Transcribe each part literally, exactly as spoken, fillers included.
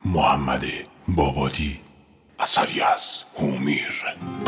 محمد بابادی، اثری از هومیر.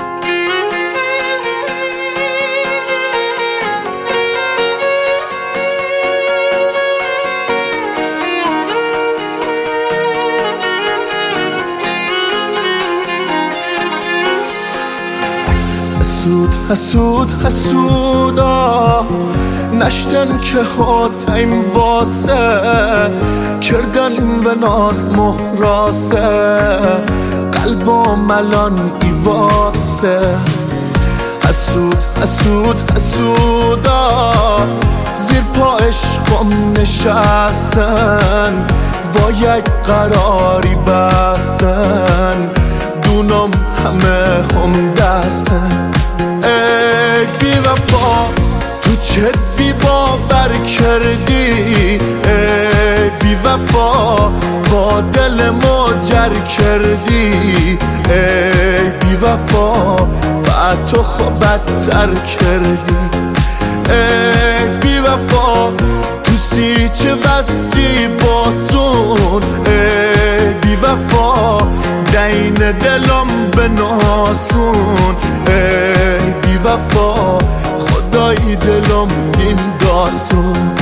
حسود حسود حسودا نشتن که هاتیم واسه کردن و ناز مهراسه قلبا ملان ایواسه. حسود حسود حسودا زیر پا عشقم نشستن و یک قراری بستن دونم همه هم دستن. ای بی وفا تو چت بی باور کردی، ای بی وفا با دل ما جر کردی، ای بی وفا بعد تو خوب بدتر کردی. ای بی وفا تو سیچه بستی باسون، ای بی وفا دین دلم به ناسون، ای بی وفا خدای دلم دین داسون.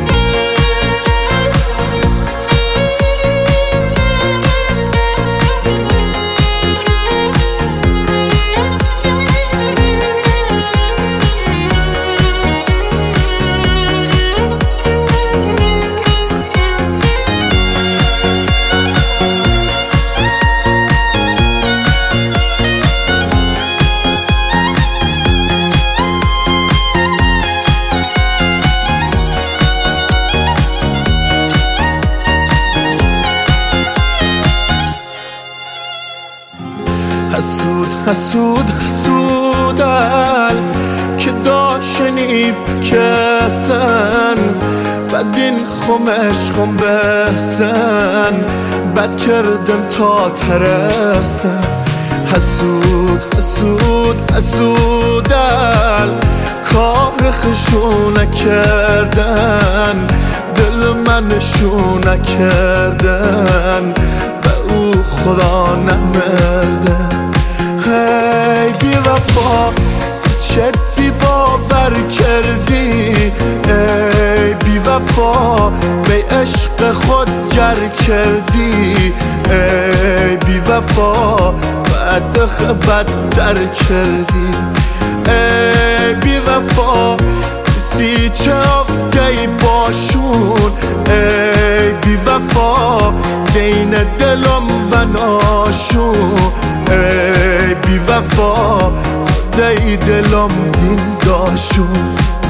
حسود حسود حسودل که داشنی بکسن و دین خمش خم بسن بد کردن تا ترسن. حسود حسود حسودل کار خشونه کردن دل منشو نکردن به او خدا نمردن. ای بی وفا چت بی باور کردی، ای بی وفا به عشق خود جر کردی، ای بی وفا بعد بدتر کردی. ای بی وفا سی چه افتی باشون، ای بی وفا دین دلم و ناشون، ای بی وفا خدای دلم دین داشون.